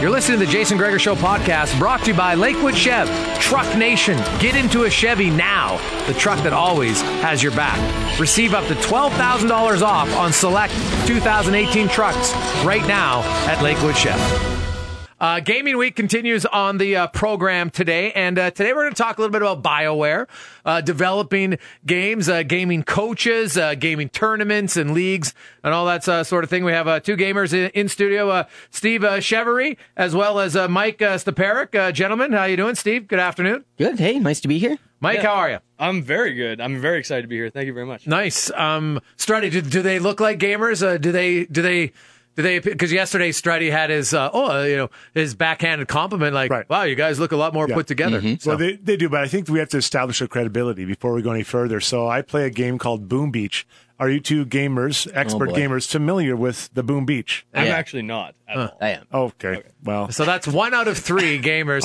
You're listening to the Jason Gregor Show podcast, brought to you by Lakewood Chev. Truck Nation. Get into a Chevy now. The truck that always has your back. Receive up to $12,000 off on select 2018 trucks right now at Lakewood Chev. Gaming Week continues on the program today, and today we're going to talk a little bit about BioWare, developing games, gaming coaches, gaming tournaments and leagues, and all that sort of thing. We have two gamers in studio, Steve Chevery, as well as Mike Steparik. Gentlemen, how you doing, Steve? Good afternoon. Good. Hey, nice to be here. Mike, how are you? I'm very good. I'm very excited to be here. Thank you very much. Nice. Strutty, do they look like gamers? Do they? Because yesterday Strutty had his backhanded compliment, like, right. Wow, you guys look a lot more put together. Mm-hmm. So. Well, they do, but I think we have to establish a credibility before we go any further. So I play a game called Boom Beach. Are you two gamers, expert gamers, familiar with the Boom Beach? I'm actually not at all. I am. Okay. Well, so that's 1 out of 3 gamers.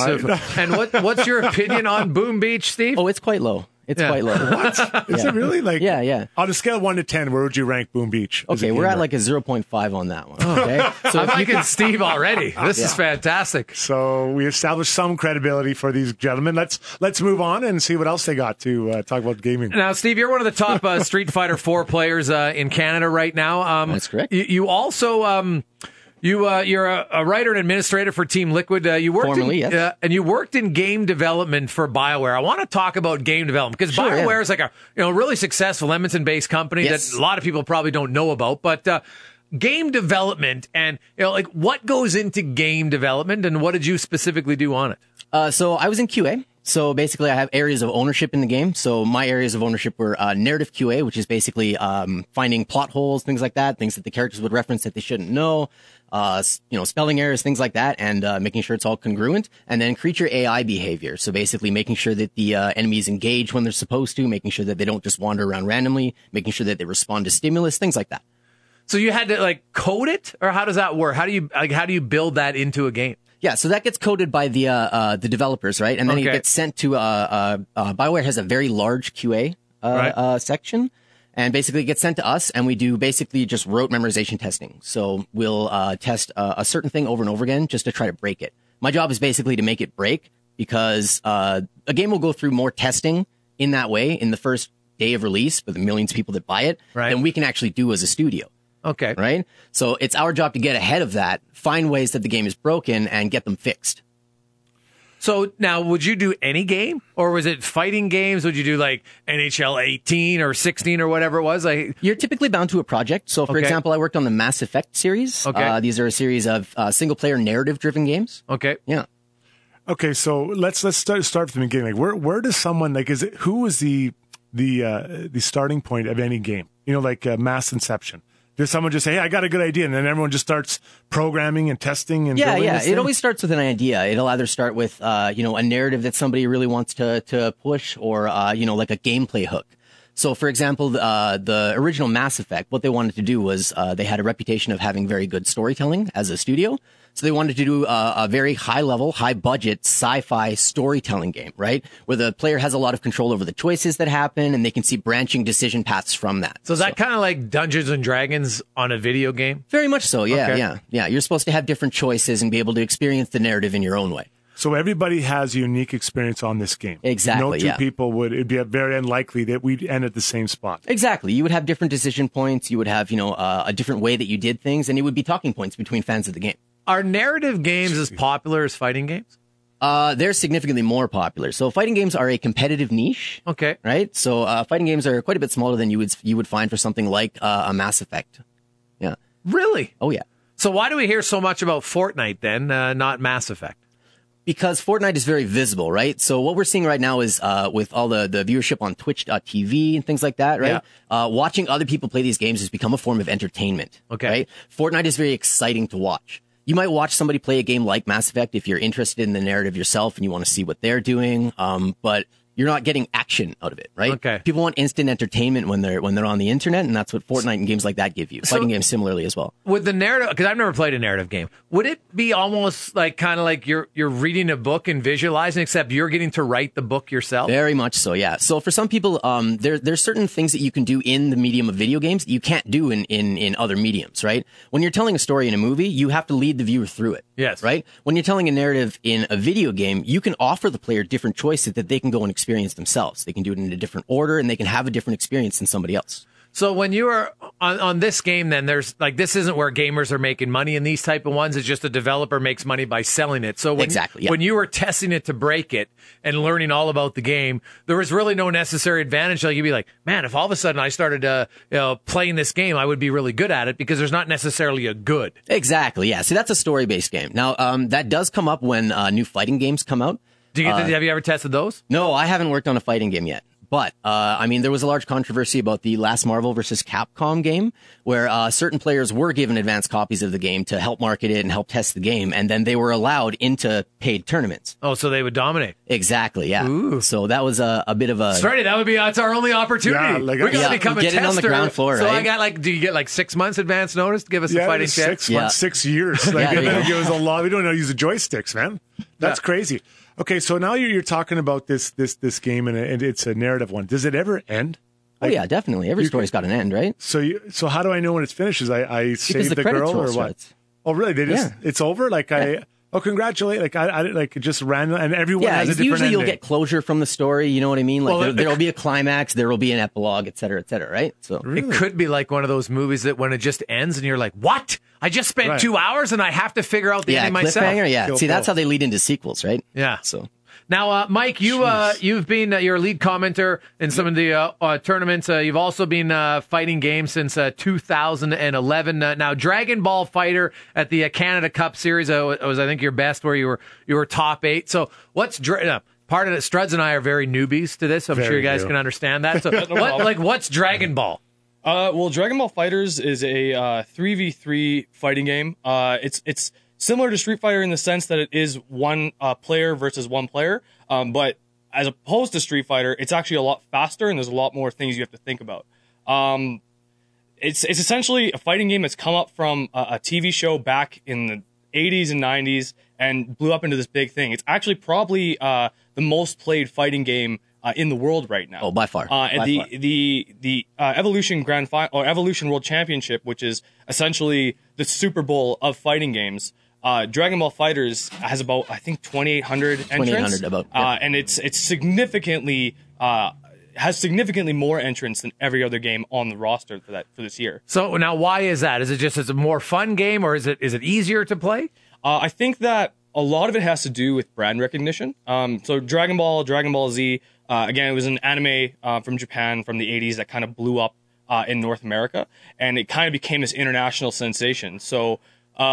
And what's your opinion on Boom Beach, Steve? Oh, it's quite low. It's quite low. What? Is it really? Like, yeah. On a scale of 1 to 10, where would you rank Boom Beach? Okay, we're at like a 0.5 on that one. Okay, so I'm liking Steve already. This is fantastic. So we established some credibility for these gentlemen. Let's move on and see what else they got to talk about gaming. Now, Steve, you're one of the top Street Fighter 4 players in Canada right now. That's correct. You also. You're a writer and administrator for Team Liquid. You worked formerly, yes. And you worked in game development for BioWare. I want to talk about game development because BioWare is like a really successful Edmonton-based company that a lot of people probably don't know about. But game development and like what goes into game development and what did you specifically do on it? So I was in QA. So basically, I have areas of ownership in the game. So my areas of ownership were narrative QA, which is basically finding plot holes, things like that, things that the characters would reference that they shouldn't know, spelling errors, things like that, and making sure it's all congruent. And then creature AI behavior. So basically making sure that the enemies engage when they're supposed to, making sure that they don't just wander around randomly, making sure that they respond to stimulus, things like that. So you had to like code it, or how does that work? How do you build that into a game? Yeah, so that gets coded by the developers, right? And then it gets sent to BioWare has a very large QA section, and basically it gets sent to us, and we do basically just rote memorization testing. So we'll test a certain thing over and over again just to try to break it. My job is basically to make it break because a game will go through more testing in that way in the first day of release for the millions of people that buy it than we can actually do as a studio. Okay. Right? So it's our job to get ahead of that, find ways that the game is broken, and get them fixed. So now, would you do any game? Or was it fighting games? Would you do like NHL 18 or 16 or whatever it was? You're typically bound to a project. So, for example, I worked on the Mass Effect series. These are a series of single-player narrative-driven games. Okay. Yeah. Okay, so let's start from the beginning. Like, where does someone, like, who is the starting point of any game? Like Mass Inception. Does someone just say, hey, I got a good idea, and then everyone just starts programming and testing and building this thing? It always starts with an idea. It'll either start with, a narrative that somebody really wants to push or, like a gameplay hook. So, for example, the original Mass Effect, what they wanted to do was they had a reputation of having very good storytelling as a studio. So they wanted to do a very high-level, high-budget sci-fi storytelling game, right? Where the player has a lot of control over the choices that happen, and they can see branching decision paths from that. So is that kind of like Dungeons and Dragons on a video game? Very much so, yeah. You're supposed to have different choices and be able to experience the narrative in your own way. So everybody has a unique experience on this game. Exactly, No two people it'd be very unlikely that we'd end at the same spot. Exactly. You would have different decision points. You would have, a different way that you did things, and it would be talking points between fans of the game. Are narrative games as popular as fighting games? They're significantly more popular. So fighting games are a competitive niche. Okay. Right? So fighting games are quite a bit smaller than you would find for something like a Mass Effect. Yeah. Really? Oh, yeah. So why do we hear so much about Fortnite then, not Mass Effect? Because Fortnite is very visible, right? So what we're seeing right now is with all the viewership on Twitch.tv and things like that, right? Yeah. Watching other people play these games has become a form of entertainment. Okay. Right? Fortnite is very exciting to watch. You might watch somebody play a game like Mass Effect if you're interested in the narrative yourself and you want to see what they're doing. But you're not getting action out of it, right? Okay. People want instant entertainment when they're on the internet, and that's what Fortnite and games like that give you. Fighting games similarly as well. With the narrative, because I've never played a narrative game, would it be almost like kind of like you're reading a book and visualizing, except you're getting to write the book yourself? Very much so, yeah. So for some people, there's certain things that you can do in the medium of video games that you can't do in other mediums, right? When you're telling a story in a movie, you have to lead the viewer through it. Yes. Right? When you're telling a narrative in a video game, you can offer the player different choices that they can go and experience themselves. They can do it in a different order, and they can have a different experience than somebody else. So when you are on this game, then there's like, this isn't where gamers are making money in these type of ones. It's just a developer makes money by selling it. So when you were testing it to break it and learning all about the game, there was really no necessary advantage. Like you'd be like, man, if all of a sudden I started playing this game, I would be really good at it, because there's not necessarily a good. Exactly. Yeah. See, that's a story-based game. Now, that does come up when new fighting games come out. Have you ever tested those? No, I haven't worked on a fighting game yet. But, there was a large controversy about the last Marvel vs. Capcom game, where certain players were given advanced copies of the game to help market it and help test the game, and then they were allowed into paid tournaments. Oh, so they would dominate. Exactly, yeah. Ooh. So that was a bit of a... Sorry, that's our only opportunity. Yeah, we got to become a tester. Get it on the ground floor, so right? Do you get 6 months advance notice to give us a fighting check? 6 months, 6 years. It was a lot. We don't know how to use the joysticks, man. That's crazy. Okay, so now you're talking about this game, and it's a narrative one. Does it ever end? Like, yeah, definitely. Every story's got an end, right? So how do I know when it's finished? Is I save the girl or what? Starts. Oh, really? It's over? Like congratulate! I just random, and everyone has a different usually ending. You'll get closure from the story. You know what I mean? Like there'll be a climax, there will be an epilogue, et cetera, right? So It could be like one of those movies that when it just ends and you're like, what? I just spent 2 hours and I have to figure out the ending myself. Yeah. See, that's how they lead into sequels, right? Yeah. So. Now, Mike, you've been you're a lead commenter in some of the tournaments. You've also been fighting games since 2011. Now, Dragon Ball Fighter at the Canada Cup Series was, I think, your best, where you were top 8. So, what's part of it? Struds and I are very newbies to this. So I'm sure you guys can understand that. So, what's Dragon Ball? Well, Dragon Ball Fighters is a 3v3 fighting game. It's similar to Street Fighter in the sense that it is one player versus one player, but as opposed to Street Fighter, it's actually a lot faster and there's a lot more things you have to think about. It's essentially a fighting game that's come up from a TV show back in the 80s and 90s and blew up into this big thing. It's actually probably the most played fighting game in the world right now. Oh, by far. The Evolution Grand Final or Evolution World Championship, which is essentially the Super Bowl of fighting games. Dragon Ball Fighters has about, I think, 2,800 entrants. And it's significantly has significantly more entrants than every other game on the roster for this year. So now, why is that? Is it just a more fun game, or is it easier to play? I think that a lot of it has to do with brand recognition. So Dragon Ball Z, again, it was an anime from Japan from the 80s that kind of blew up in North America, and it kind of became this international sensation. So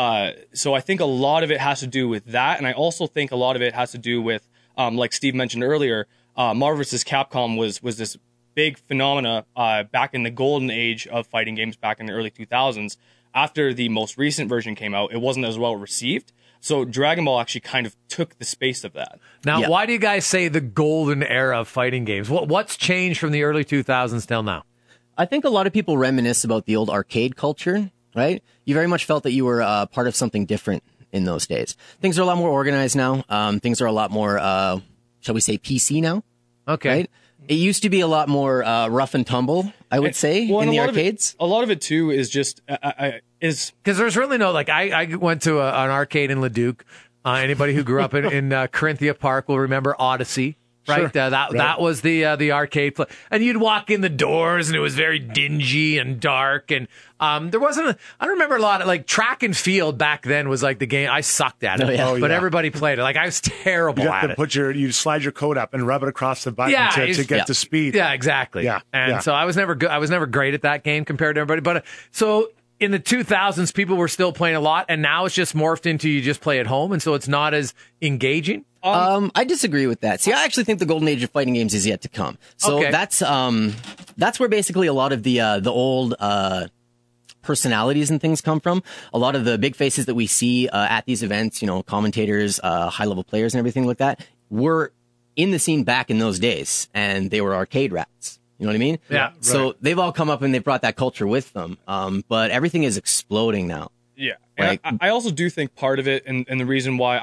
I think a lot of it has to do with that, and I also think a lot of it has to do with, like Steve mentioned earlier, Marvel vs. Capcom was this big phenomena back in the golden age of fighting games back in the early 2000s. After the most recent version came out, it wasn't as well received. So Dragon Ball actually kind of took the space of that. Now, why do you guys say the golden era of fighting games? What's changed from the early 2000s till now? I think a lot of people reminisce about the old arcade culture. Right? You very much felt that you were part of something different in those days. Things are a lot more organized now. Things are a lot more, shall we say, PC now? Okay. Right? It used to be a lot more rough and tumble, I would say, in the arcades. A lot of it, too, is just... Because there's really no... Like, I went to an arcade in Leduc. Anybody who grew up in Corinthia Park will remember Odyssey. Right, sure. That was the arcade play, and you'd walk in the doors, and it was very dingy and dark, and there wasn't. I don't remember a lot of, like, track and field back then was like the game. I sucked at it, but everybody played it. Like, I was terrible at it. You slide your code up and rub it across the button to get to speed. Yeah, exactly. Yeah, so I was never good. I was never great at that game compared to everybody. But so in the 2000s, people were still playing a lot, and now it's just morphed into you just play at home, and so it's not as engaging. I disagree with that. See, I actually think the golden age of fighting games is yet to come. So that's where basically a lot of the old personalities and things come from. A lot of the big faces that we see at these events, commentators, high level players, and everything like that, were in the scene back in those days, and they were arcade rats. You know what I mean? Yeah. Right. So they've all come up and they brought that culture with them. But everything is exploding now. Yeah. And I also do think part of it, and the reason why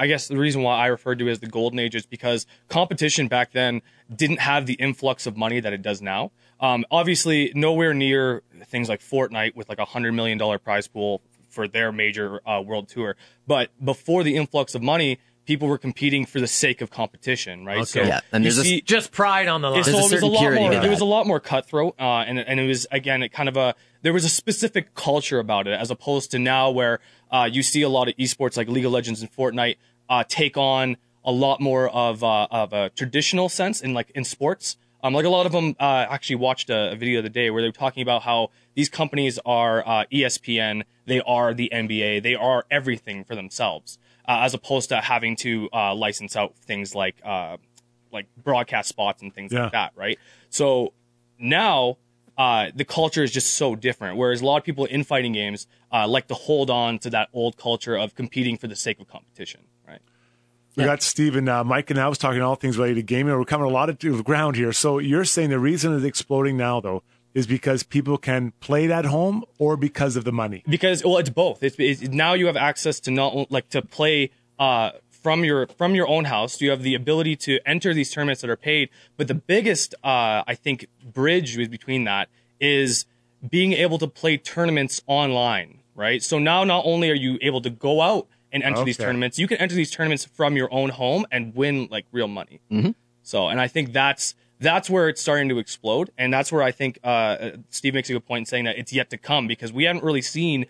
I referred to it as the golden age is because competition back then didn't have the influx of money that it does now. Obviously, nowhere near things like Fortnite with like $100 million prize pool for their major world tour. But before the influx of money, people were competing for the sake of competition, right? Okay. So yeah, and there's just pride on the line. There's a certain purity to that. It was a lot more cutthroat, and it was again there was a specific culture about it, as opposed to now where you see a lot of esports like League of Legends and Fortnite take on a lot more of a traditional sense in sports. Like a lot of them actually watched a video the other day where they were talking about how these companies are ESPN, they are the NBA, they are everything for themselves, as opposed to having to license out things like broadcast spots and things like that, right? So now the culture is just so different, whereas a lot of people in fighting games like to hold on to that old culture of competing for the sake of competition, right? We got Steve and Mike, and I was talking all things related to gaming. We're covering a lot of ground here. So you're saying the reason it's exploding now, though, is because people can play it at home, or because of the money? Because it's both. It's now you have access to to play from your own house. You have the ability to enter these tournaments that are paid. But the biggest, I think, bridge between that is being able to play tournaments online, right? So now not only are you able to go out and enter these tournaments, you can enter these tournaments from your own home and win like real money. Mm-hmm. So, and I think that's where it's starting to explode, and that's where I think Steve makes a good point in saying that it's yet to come, because we haven't really seen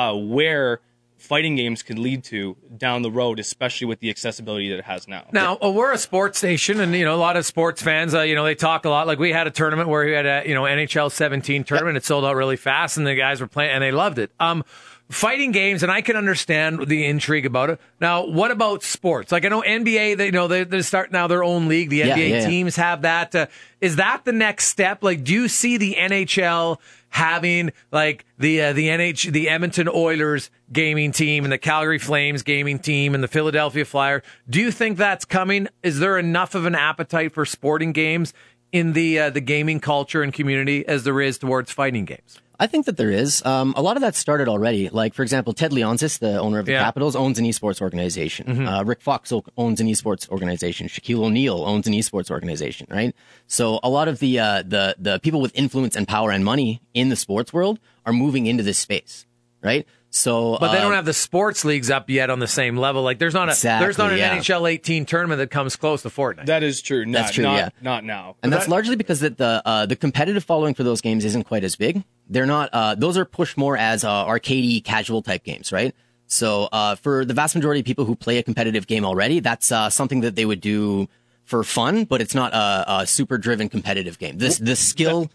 where fighting games could lead to down the road, especially with the accessibility that it has now. Now, we're a sports nation, and, a lot of sports fans, they talk a lot. Like, we had a tournament where we had a, NHL 17 tournament. It sold out really fast, and the guys were playing, and they loved it. Fighting games, and I can understand the intrigue about it. Now, what about sports? Like, I know NBA, they start now their own league. The NBA teams have that. Is that the next step? Like, do you see the NHL having like the Edmonton Oilers gaming team and the Calgary Flames gaming team and the Philadelphia Flyers? Do you think that's coming? Is there enough of an appetite for sporting games in the gaming culture and community as there is towards fighting games? I think that there is. A lot of that started already. Like, for example, Ted Leonsis, the owner of the Capitals, owns an esports organization. Mm-hmm. Rick Fox owns an esports organization. Shaquille O'Neal owns an esports organization, right? So a lot of the people with influence and power and money in the sports world are moving into this space, right? So, but they don't have the sports leagues up yet on the same level. Like, there's not an NHL 18 tournament that comes close to Fortnite. That is true. Not now. And that's largely because the competitive following for those games isn't quite as big. They're not. Those are pushed more as arcadey, casual type games, right? So for the vast majority of people who play a competitive game already, that's something that they would do for fun, but it's not a super driven competitive game. The skill.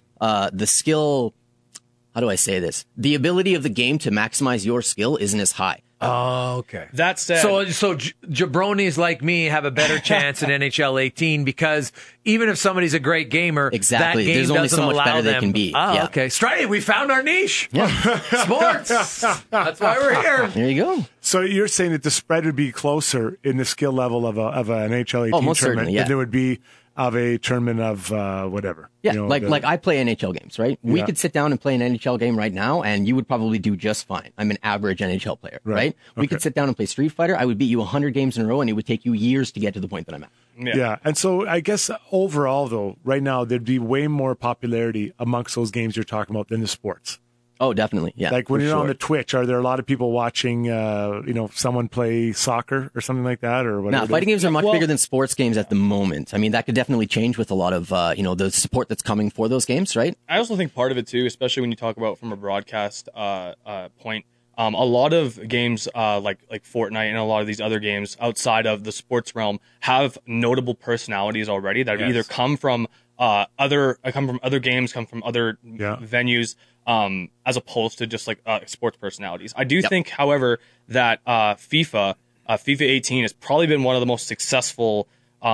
How do I say this? The ability of the game to maximize your skill isn't as high. Oh, okay. That said, so jabronis like me have a better chance in NHL 18 because even if somebody's a great gamer, exactly, that game there's only so much better them. they can be. Oh, okay. Stripe, we found our niche. Yeah. Sports. That's why we're here. There you go. So you're saying that the spread would be closer in the skill level of an NHL 18 tournament than there would be of a tournament of whatever. Yeah, like I play NHL games, right? We could sit down and play an NHL game right now, and you would probably do just fine. I'm an average NHL player, right? We could sit down and play Street Fighter. I would beat you 100 games in a row, and it would take you years to get to the point that I'm at. Yeah, and so I guess overall, though, right now, there'd be way more popularity amongst those games you're talking about than the sports. Oh, definitely. Yeah. Like when you're on the Twitch, are there a lot of people watching, someone play soccer or something like that, or whatever? No, fighting games are much bigger than sports games at the moment. I mean, that could definitely change with a lot of, the support that's coming for those games, right? I also think part of it too, especially when you talk about from a broadcast point, a lot of games like Fortnite and a lot of these other games outside of the sports realm have notable personalities already that have either come from other games, come from other venues. As opposed to just like sports personalities. I do think, however, that FIFA 18 has probably been one of the most successful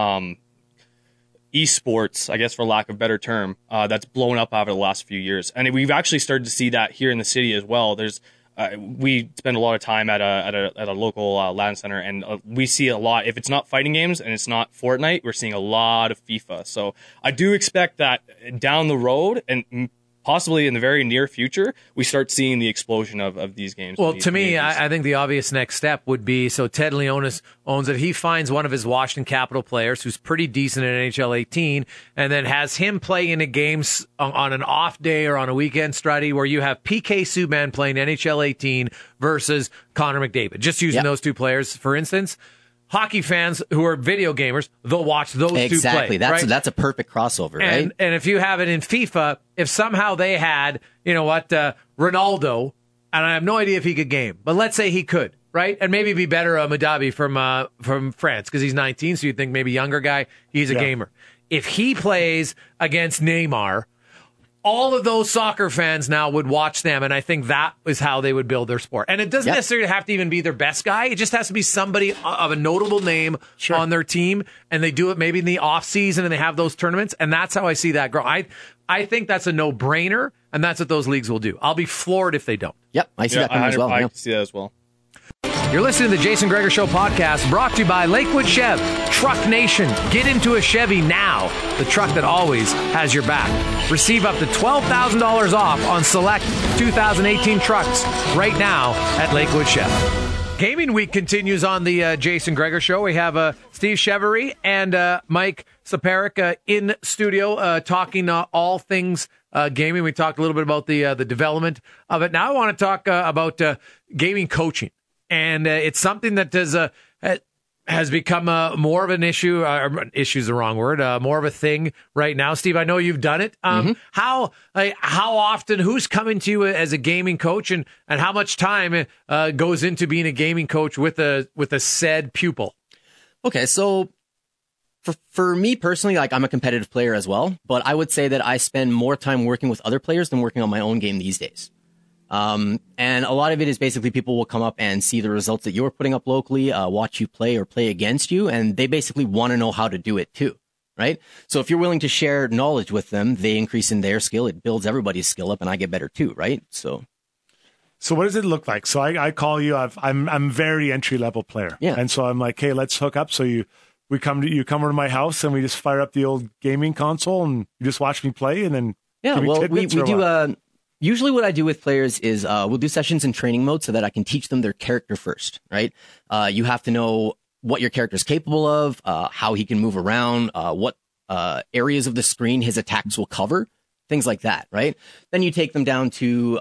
esports, I guess for lack of a better term, that's blown up over the last few years. And we've actually started to see that here in the city as well. There's we spend a lot of time at a local LAN center, and we see a lot. If it's not fighting games and it's not Fortnite, we're seeing a lot of FIFA. So I do expect that down the road and possibly in the very near future, we start seeing the explosion of these games. Well, to me, I think the obvious next step would be, so Ted Leonis owns it. He finds one of his Washington Capital players who's pretty decent at NHL 18 and then has him play in a game on an off day or on a weekend study where you have PK Subban playing NHL 18 versus Connor McDavid. Just using those two players, for instance. Hockey fans who are video gamers, they'll watch those two play. Exactly. That's a perfect crossover, right? And if you have it in FIFA, if somehow they had, Ronaldo, and I have no idea if he could game, but let's say he could, right? And maybe be better Madabi from France because he's 19, so you'd think maybe younger guy, he's a gamer. If he plays against Neymar, all of those soccer fans now would watch them, and I think that is how they would build their sport. And it doesn't necessarily have to even be their best guy. It just has to be somebody of a notable name on their team, and they do it maybe in the off season, and they have those tournaments, and that's how I see that grow. I think that's a no-brainer, and that's what those leagues will do. I'll be floored if they don't. Yep, I see that coming as well. I see that as well. You're listening to the Jason Gregor Show podcast, brought to you by Lakewood Chev. Truck Nation. Get into a Chevy now. The truck that always has your back. Receive up to $12,000 off on select 2018 trucks right now at Lakewood Chev. Gaming week continues on the Jason Gregor Show. We have Steve Chevery and Mike Saparik in studio talking all things gaming. We talked a little bit about the development of it. Now I want to talk about gaming coaching. And it's something that has become more of an issue. Issue is the wrong word. More of a thing right now. Steve, I know you've done it. How often? Who's coming to you as a gaming coach, and how much time goes into being a gaming coach with a said pupil? Okay, so for me personally, like I'm a competitive player as well, but I would say that I spend more time working with other players than working on my own game these days. And a lot of it is basically people will come up and see the results that you're putting up locally, watch you play or play against you, and they basically want to know how to do it too, right? So if you're willing to share knowledge with them, they increase in their skill. It builds everybody's skill up, and I get better too, right? So what does it look like? So I call you. I'm very entry level player, and so I'm like, hey, let's hook up. So you come over to my house, and we just fire up the old gaming console, and you just watch me play, and then we do. Usually what I do with players is we'll do sessions in training mode so that I can teach them their character first, right? You have to know what your character is capable of, how he can move around, what areas of the screen his attacks will cover, things like that, right? Then you take them down to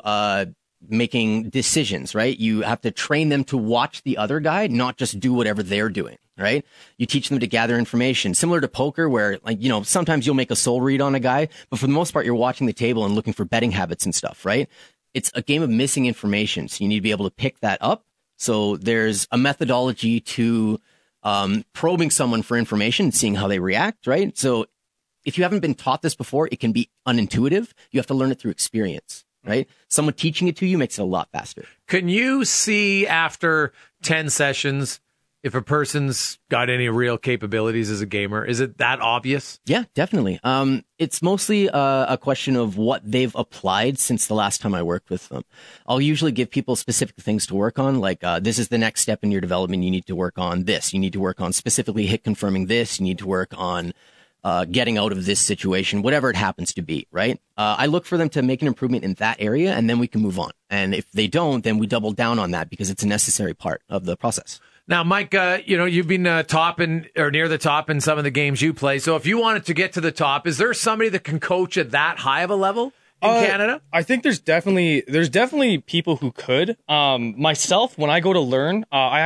making decisions, right? You have to train them to watch the other guy, not just do whatever they're doing, right? You teach them to gather information, similar to poker where, sometimes you'll make a soul read on a guy, but for the most part, you're watching the table and looking for betting habits and stuff, right? It's a game of missing information. So you need to be able to pick that up. So there's a methodology to probing someone for information and seeing how they react, right? So if you haven't been taught this before, it can be unintuitive. You have to learn it through experience. Right? Someone teaching it to you makes it a lot faster. Can you see after 10 sessions if a person's got any real capabilities as a gamer? Is it that obvious? Yeah, definitely. It's mostly a question of what they've applied since the last time I worked with them. I'll usually give people specific things to work on, like this is the next step in your development. You need to work on this. You need to work on specifically hit confirming this. You need to work on getting out of this situation, whatever it happens to be, right? I look for them to make an improvement in that area, and then we can move on. And if they don't, then we double down on that because it's a necessary part of the process. Now, Mike, you've been top or near the top in some of the games you play. So if you wanted to get to the top, is there somebody that can coach at that high of a level in Canada? I think there's definitely people who could. Myself, when I go to learn,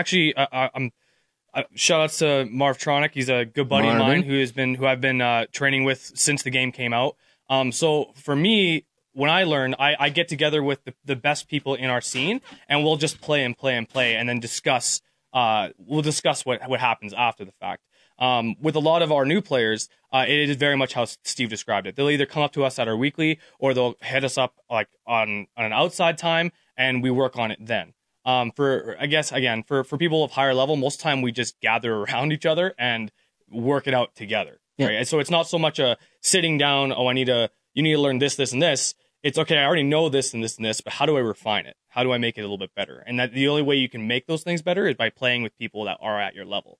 I'm shout outs to Marv Tronic. He's a good buddy of mine who I've been training with since the game came out. So for me, when I learn, I get together with the best people in our scene, and we'll just play, and then discuss. We'll discuss what happens after the fact. With a lot of our new players, it is very much how Steve described it. They'll either come up to us at our weekly, or they'll hit us up like on an outside time, and we work on it then. For people of higher level, most of the time we just gather around each other and work it out together. Yeah. Right? And so it's not so much a sitting down, you need to learn this, and this. It's okay, I already know this and this and this, but how do I refine it? How do I make it a little bit better? And that the only way you can make those things better is by playing with people that are at your level.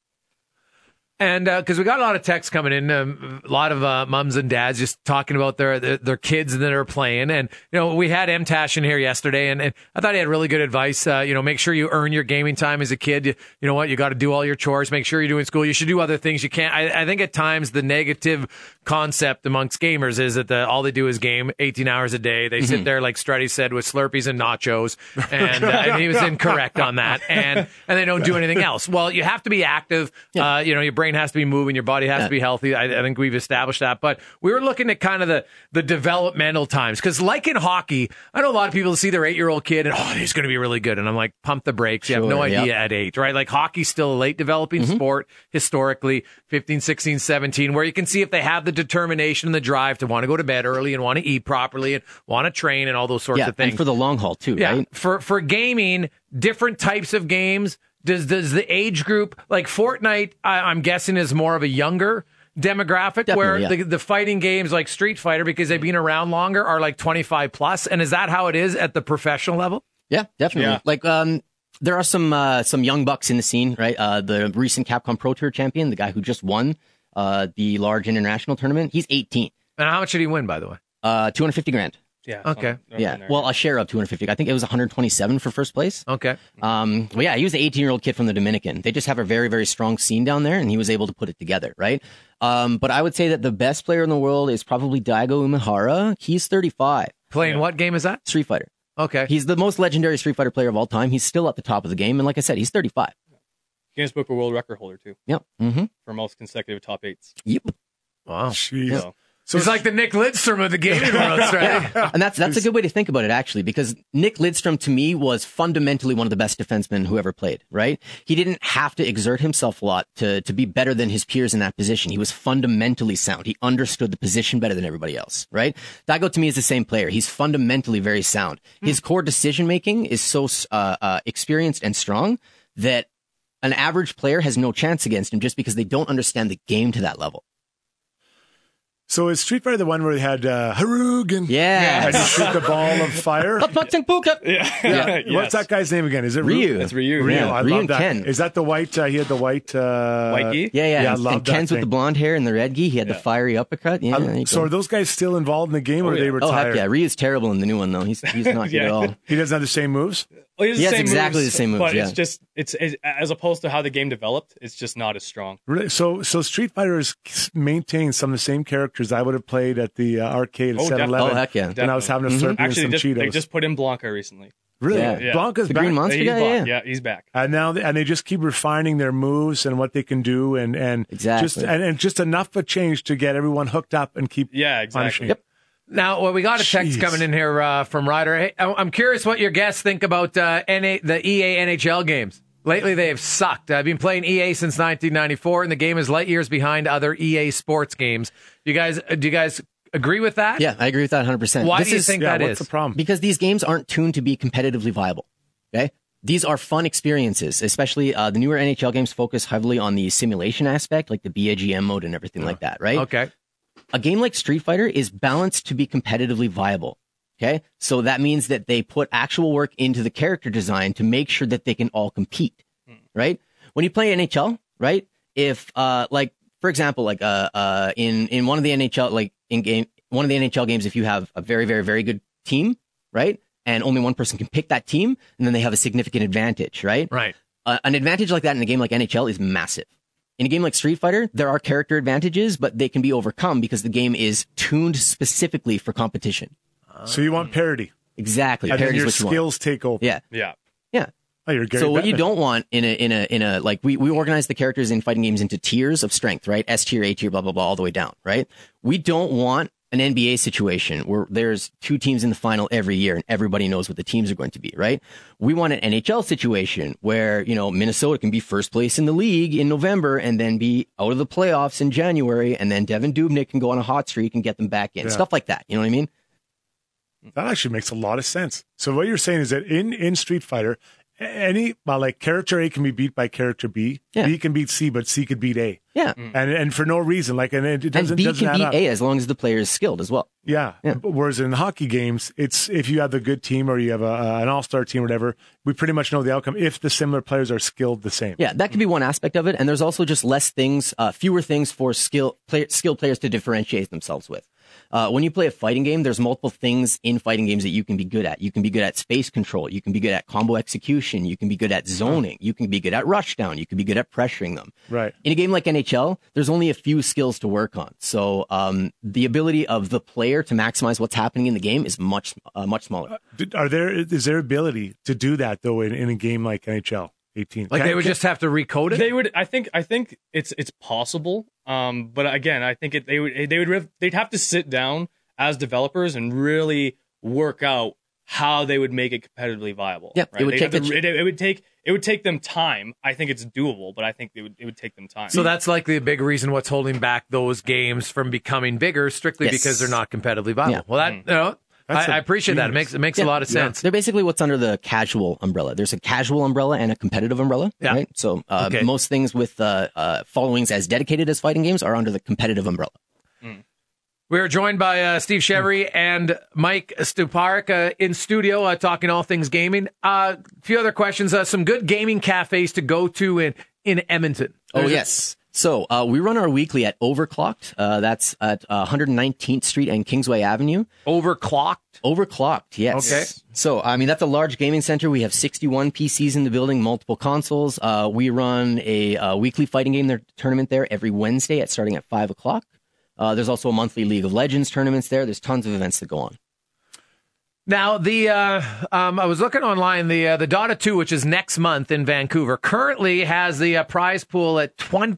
And because we got a lot of texts coming in, a lot of mums and dads just talking about their kids that are playing. And, we had M. Tash in here yesterday, and I thought he had really good advice. Make sure you earn your gaming time as a kid. You know what? You got to do all your chores. Make sure you're doing school. You should do other things. You can't. I think at times the negative concept amongst gamers is that all they do is game 18 hours a day. They sit there, like Strutty said, with Slurpees and nachos. And he was incorrect on that. And they don't do anything else. Well, you have to be active. Yeah. Your brain has to be moving, your body has to be healthy. I think we've established that. But we were looking at kind of the developmental times. Because like in hockey, I know a lot of people see their 8-year-old kid and, he's going to be really good. And I'm like, pump the brakes. You have no idea at 8, right? Like hockey's still a late developing sport historically, 15, 16, 17, where you can see if they have the determination and the drive to want to go to bed early and want to eat properly and want to train and all those sorts of things. And for the long haul too, right? For gaming, different types of games. Does the age group, like Fortnite, I'm guessing is more of a younger demographic, definitely, where the fighting games like Street Fighter, because they've been around longer, are like 25 plus. And is that how it is at the professional level? Yeah, definitely. Yeah. Like there are some young bucks in the scene, right? The recent Capcom Pro Tour champion, the guy who just won the large international tournament, he's 18. And how much did he win, by the way? $250,000. Yeah. Okay. Yeah. Well, a share of 250. I think it was 127 for first place. Okay. Well, yeah, he was an 18-year-old kid from the Dominican. They just have a very, very strong scene down there, and he was able to put it together, right? But I would say that the best player in the world is probably Daigo Umehara. He's 35. Playing what game is that? Street Fighter. Okay. He's the most legendary Street Fighter player of all time. He's still at the top of the game, and like I said, he's 35. Guinness Book of World Record holder too. Yep. Mm-hmm. For most consecutive top 8s. Yep. Wow. Jeez. So it's like the Nick Lidstrom of the gaming world, right? And that's a good way to think about it, actually, because Nick Lidstrom, to me, was fundamentally one of the best defensemen who ever played, right? He didn't have to exert himself a lot to be better than his peers in that position. He was fundamentally sound. He understood the position better than everybody else, right? Daigo, to me, is the same player. He's fundamentally very sound. His core decision-making is so experienced and strong that an average player has no chance against him just because they don't understand the game to that level. So is Street Fighter the one where they had Harugan? Yeah. And you shoot the ball of fire? Yeah. What's that guy's name again? Is it Ryu? It's Ryu. Yeah. I Ryu love and that. Ken. Is that the white? He had the white gi? Yeah. I love and Ken's that with the blonde hair and the red gi. He had the fiery uppercut. Yeah. So are those guys still involved in the game, or are they retired? Oh, heck yeah. Ryu's terrible in the new one, though. He's not good at all. He doesn't have the same moves? Well, he has exactly the same moves, but yeah. it's just it's as opposed to how the game developed, it's just not as strong. Really? So Street Fighter is maintaining some of the same characters I would have played at the arcade at 7-Eleven. Oh, heck yeah. And I was having a Slurpee and some Cheetos. They just put in Blanca recently. Really? Yeah. Blanca's the back. Green Monster guy? Yeah, he's back. And now they just keep refining their moves and what they can do and exactly. just enough of a change to get everyone hooked up and keep punishing. Yep. Now, we got a text coming in here from Ryder. Hey, I'm curious what your guests think about the EA NHL games. Lately, they have sucked. I've been playing EA since 1994, and the game is light years behind other EA sports games. Do you guys agree with that? Yeah, I agree with that 100%. Why do you think that is? What's the problem? Because these games aren't tuned to be competitively viable. Okay? These are fun experiences, especially the newer NHL games focus heavily on the simulation aspect, like the BAGM mode and everything like that, right? Okay. A game like Street Fighter is balanced to be competitively viable. Okay. So that means that they put actual work into the character design to make sure that they can all compete. Right. When you play NHL, right? If, for example, in one of the NHL, one of the NHL games, if you have a very, very, very good team, right? And only one person can pick that team, and then they have a significant advantage, right? Right. An advantage like that in a game like NHL is massive. In a game like Street Fighter, there are character advantages, but they can be overcome because the game is tuned specifically for competition. So you want parity. Exactly. And then your what you skills take over. Yeah. Yeah. Yeah. Oh, you're Gary so what Bettman. you don't want in a like we organize the characters in fighting games into tiers of strength, right? S tier, A tier, blah, blah, blah, all the way down, right? We don't want an NBA situation where there's two teams in the final every year and everybody knows what the teams are going to be, right? We want an NHL situation where, Minnesota can be first place in the league in November and then be out of the playoffs in January, and then Devin Dubnyk can go on a hot streak and get them back in. Yeah. Stuff like that. You know what I mean? That actually makes a lot of sense. So what you're saying is that in Street Fighter, like character A can be beat by character B. Yeah. B can beat C, but C could beat A. Yeah. And for no reason. Like, and it doesn't, and B doesn't can add beat up. A as long as the player is skilled as well. Yeah. Whereas in hockey games, it's if you have the good team or you have an all-star team or whatever, we pretty much know the outcome if the similar players are skilled the same. Yeah, that could be one aspect of it. And there's also just fewer things for skilled players to differentiate themselves with. When you play a fighting game, there's multiple things in fighting games that you can be good at. You can be good at space control. You can be good at combo execution. You can be good at zoning. You can be good at rushdown. You can be good at pressuring them. Right. In a game like NHL, there's only a few skills to work on. So the ability of the player to maximize what's happening in the game is much smaller. Is there ability to do that though in a game like NHL 18? Like they would just have to recode it. They would. I think it's possible. But again, I think they'd have to sit down as developers and really work out how they would make it competitively viable. Yeah, right? It would take them time. I think it's doable, but I think it would take them time. So that's likely a big reason what's holding back those games from becoming bigger, strictly because they're not competitively viable. Yeah. Well, I appreciate that. It makes a lot of sense. They're basically what's under the casual umbrella. There's a casual umbrella and a competitive umbrella, right? So most things with followings as dedicated as fighting games are under the competitive umbrella. We're joined by Steve Chevry and Mike Stuparik in studio talking all things gaming. A few other questions. Some good gaming cafes to go to in Edmonton. Yes. So we run our weekly at Overclocked. That's at 119th Street and Kingsway Avenue. Overclocked? Overclocked, yes. Okay. So, I mean, that's a large gaming center. We have 61 PCs in the building, multiple consoles. We run a weekly fighting game tournament there every Wednesday starting at 5 o'clock. There's also a monthly League of Legends tournaments there. There's tons of events that go on. Now, I was looking online, the Dota 2, which is next month in Vancouver, currently has the prize pool at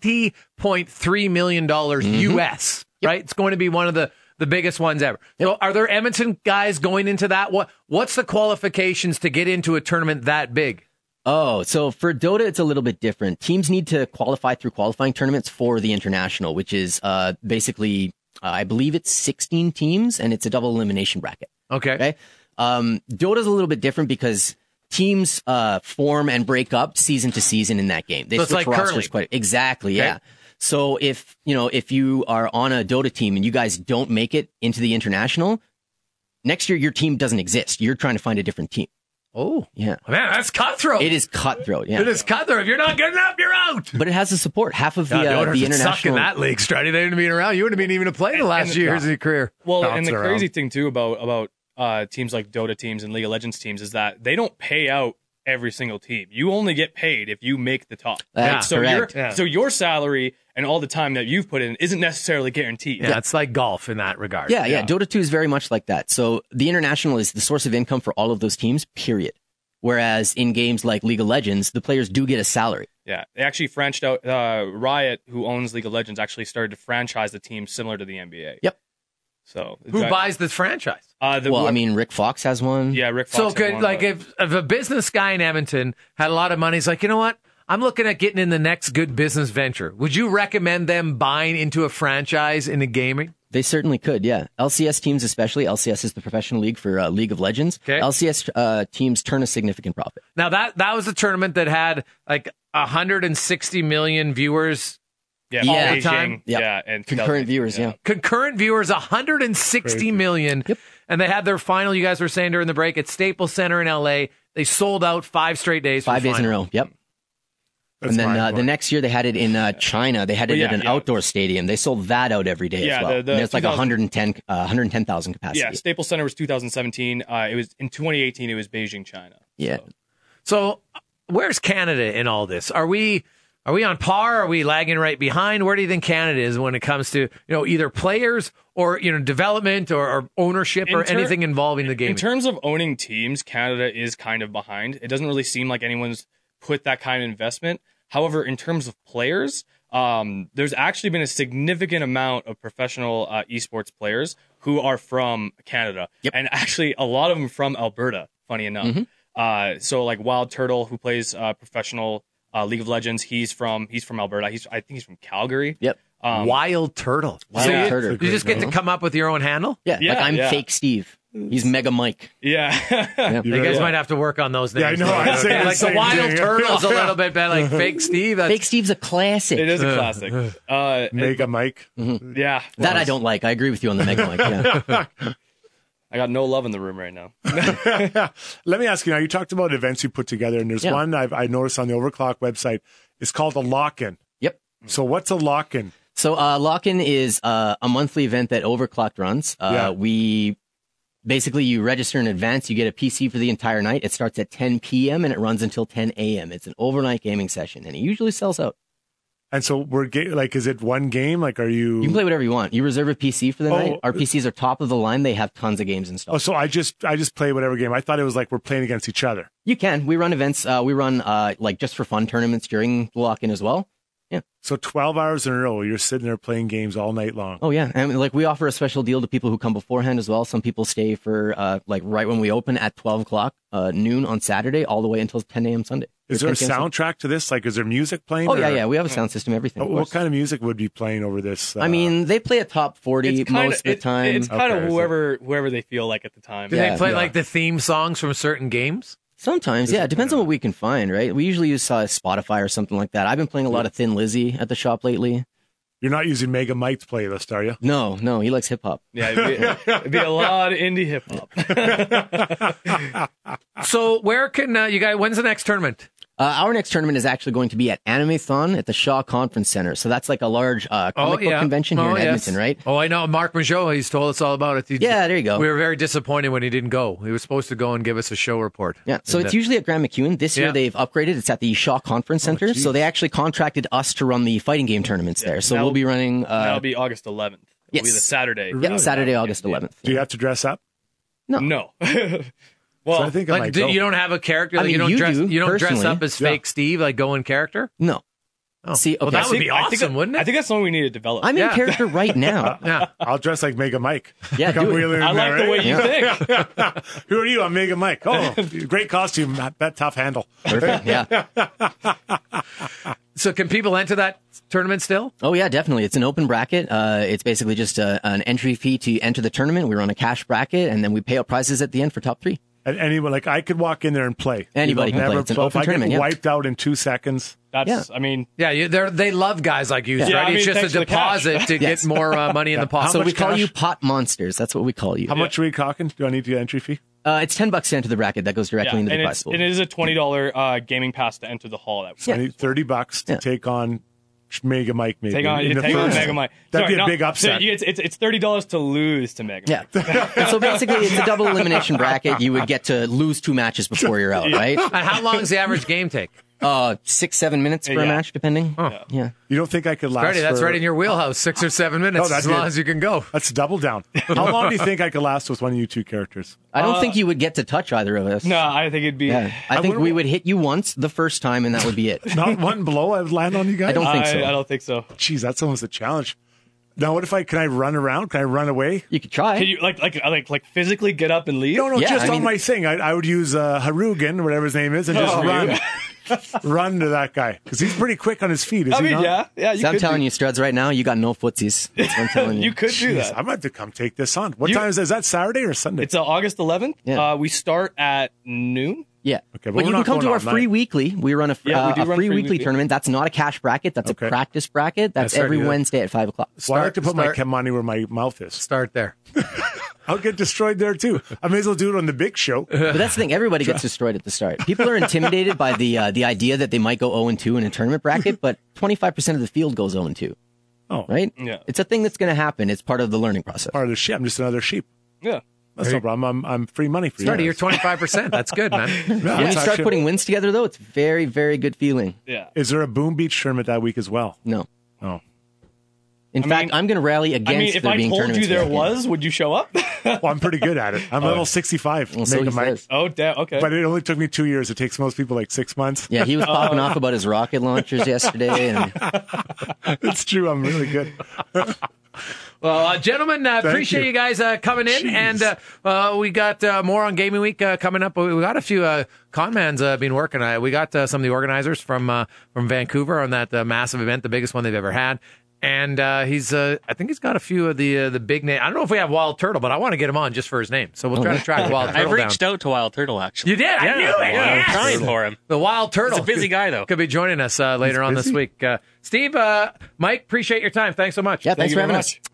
$20.3 million US, right? It's going to be one of the biggest ones ever. Yep. So are there Edmonton guys going into that? What's the qualifications to get into a tournament that big? Oh, so for Dota, it's a little bit different. Teams need to qualify through qualifying tournaments for the International, which is basically, I believe it's 16 teams, and it's a double elimination bracket. Okay. Dota's a little bit different because teams form and break up season to season in that game. They switch like rosters curling. Exactly, yeah. So if you are on a Dota team and you guys don't make it into the International, next year your team doesn't exist. You're trying to find a different team. Oh, yeah. Man, that's cutthroat. It is cutthroat, yeah. It is cutthroat. If you're not good enough, you're out. But it has the support. Half of the international... suck in that league, Strutty. They wouldn't have been around. You wouldn't have been even to play the last years of your career. Well, and the crazy thing, too, about teams like Dota teams and League of Legends teams is that they don't pay out every single team. You only get paid if you make the top. That's correct. So your salary and all the time that you've put in isn't necessarily guaranteed. Yeah, it's like golf in that regard. Yeah. Dota 2 is very much like that. So the International is the source of income for all of those teams, period. Whereas in games like League of Legends, the players do get a salary. Yeah, they actually franchised out. Riot, who owns League of Legends, actually started to franchise the team similar to the NBA. Yep. So who buys the franchise? Rick Fox has one. Yeah, Rick Fox. So good. Like if a business guy in Edmonton had a lot of money, he's like, you know what? I'm looking at getting in the next good business venture. Would you recommend them buying into a franchise in the gaming? They certainly could, yeah. LCS teams especially. LCS is the professional league for League of Legends. Okay. LCS teams turn a significant profit. Now, that was a tournament that had like 160 million viewers all the time. Yep. Yeah, and concurrent viewers, yeah. Concurrent viewers, 160 million. Yep. And they had their final, you guys were saying during the break, at Staples Center in LA. They sold out 5 straight days. 5 days in a row, yep. That's and then the next year they had it in China. They had it at an outdoor stadium. They sold that out every day as well. It's like 110,000 capacity. Yeah, Staples Center was 2017. It was in 2018. It was Beijing, China. Yeah. So where's Canada in all this? Are we on par? Are we lagging right behind? Where do you think Canada is when it comes to either players or development or ownership or anything involving the game? In terms of owning teams, Canada is kind of behind. It doesn't really seem like anyone's put that kind of investment. However, in terms of players, there's actually been a significant amount of professional esports players who are from Canada. Yep. And actually a lot of them from Alberta, funny enough. Mm-hmm. So like Wild Turtle, who plays professional League of Legends, he's from Alberta. I think he's from Calgary. Yep. Wild Turtle. Wild Turtle. You just get to come up with your own handle? Yeah. Like I'm Fake Steve. He's Mega Mike. Yeah. You guys might have to work on those names. Yeah, I know. I'd say like the Wild Turtles a little bit, but like Fake Steve. Fake Steve's a classic. It is a classic. Mega Mike. Yeah. That I don't like. I agree with you on the Mega Mike. Yeah. I got no love in the room right now. Let me ask you now, you talked about events you put together, and there's one I noticed on the Overclock website. It's called a lock-in. Yep. So what's a lock-in? So lock-in is a monthly event that Overclocked runs. We basically, you register in advance, you get a PC for the entire night. It starts at 10 p.m. and it runs until 10 a.m. It's an overnight gaming session, and it usually sells out. And so is it one game? Like, are you? You can play whatever you want. You reserve a PC for the night. Our PCs are top of the line. They have tons of games installed. Oh, so I just play whatever game. I thought it was like we're playing against each other. You can. We run events. We run like just for fun tournaments during the lock-in as well. Yeah. So 12 hours in a row, you're sitting there playing games all night long. Oh yeah, and like we offer a special deal to people who come beforehand as well. Some people stay for like right when we open at 12 o'clock noon on Saturday, all the way until 10 a.m. Sunday. Is there a soundtrack to this? Like, is there music playing? Oh yeah. We have a sound system, everything. What kind of music would be playing over this? I mean, they play a top 40 most of the time. It's kind of whoever they feel like at the time. Do they play like the theme songs from certain games? Sometimes, yeah. It depends on what we can find, right? We usually use Spotify or something like that. I've been playing a lot of Thin Lizzy at the shop lately. You're not using Mega Mike's playlist, are you? No, he likes hip-hop. Yeah, it'd be a lot of indie hip-hop. So where can you guys, when's the next tournament? Our next tournament is actually going to be at Animathon at the Shaw Conference Center. So that's like a large comic book convention here in Edmonton, right? Oh, I know. Mark Majot, he's told us all about it. There you go. We were very disappointed when he didn't go. He was supposed to go and give us a show report. Yeah, so it's usually at Grand McEwen. This year they've upgraded. It's at the Shaw Conference Center. So they actually contracted us to run the fighting game tournaments there. So we'll be running... that'll be August 11th. Yes. It'll be the Saturday. Yeah, Saturday, August 11th. Do you have to dress up? No. Well, so I think you don't have a character. Like, you don't dress up as Fake Steve, like go in character. No. Oh. See, okay. Well, that would be awesome, wouldn't it? I think that's something we need to develop. I'm in character right now. Yeah, I'll dress like Mega Mike. Yeah, do it. I like the way you think. Who are you? I'm Mega Mike. Oh, great costume. That tough handle. Perfect. Yeah. So can people enter that tournament still? Oh, yeah, definitely. It's an open bracket. It's basically just an entry fee to enter the tournament. We run a cash bracket, and then we pay out prizes at the end for top 3. And anyone, like, I could walk in there and play. Anybody can play. It's an open tournament. If I get wiped out in 2 seconds. They love guys like you, right? It's just a deposit to get more money in the pot. So we call you pot monsters. That's what we call you. How much are we talking? Do I need to get entry fee? It's $10 to enter the bracket. That goes directly into the prize pool. It is a $20 gaming pass to enter the hall. I need $30 to take on Mega Mike, maybe. Take on Mega Mike. That'd be a big upset. So it's $30 to lose to Mega Mike. Yeah. And so basically, it's a double elimination bracket. You would get to lose 2 matches before you're out, right? And how long does the average game take? 6-7 minutes per match, depending. Yeah. You don't think I could last? That's right in your wheelhouse. 6 or 7 minutes, as long as you can go. That's double down. How long do you think I could last with one of you 2 characters? I don't think you would get to touch either of us. No, I think it'd be. Yeah. I think we would hit you once the first time, and that would be it. Not one blow I would land on you guys? I don't think so. I don't think so. Jeez, that's almost a challenge. Now, what if can I run around? Can I run away? You could try. Can you like physically get up and leave? No, on my thing. I would use Harugan, whatever his name is, and just run. Run to that guy because he's pretty quick on his feet. Is he not? Yeah. I'm telling you, Struds, right now you got no footsies. That's what I'm telling you. You could do that. I'm about to come take this on. What time is that? Is that Saturday or Sunday? It's August 11th. Yeah. We start at noon. Yeah. Okay, but you can come to our free weekly. We run a free weekly tournament. That's not a cash bracket. That's a practice bracket. That's every Wednesday at 5 o'clock. Well, I like to put my money where my mouth is. Start there. I'll get destroyed there too. I may as well do it on the big show. But that's the thing. Everybody gets destroyed at the start. People are intimidated by the idea that they might go 0-2 in a tournament bracket, but 25% of the field goes 0-2. Oh, right? Yeah. It's a thing that's going to happen. It's part of the learning process. Part of the sheep. I'm just another sheep. Yeah. That's no problem. I'm free money for you. You're 25%. That's good, man. When you start putting wins together, though, it's very, very good feeling. Yeah. Is there a Boom Beach tournament that week as well? No. Oh. In fact, I'm going to rally against there being tournaments. If I told you there was, would you show up? Well, I'm pretty good at it. I'm level 65. Well, so he says. Oh, damn. Okay. But it only took me 2 years. It takes most people like 6 months. Yeah, he was popping off about his rocket launchers yesterday. And... It's true. I'm really good. Well, gentlemen, appreciate you guys coming in. Jeez. And we got more on Gaming Week coming up. We got a few conmans been working. We got some of the organizers from Vancouver on that massive event, the biggest one they've ever had. And he's, I think he's got a few of the big names. I don't know if we have Wild Turtle, but I want to get him on just for his name. So we'll try to track Wild Turtle. I've reached out to Wild Turtle, actually. You did? Yeah, I knew it. Yeah, I'm trying for him. The Wild Turtle. He's a busy guy, though. Could be joining us later on this week. Steve, Mike, appreciate your time. Thanks so much. Yeah, thanks for having us.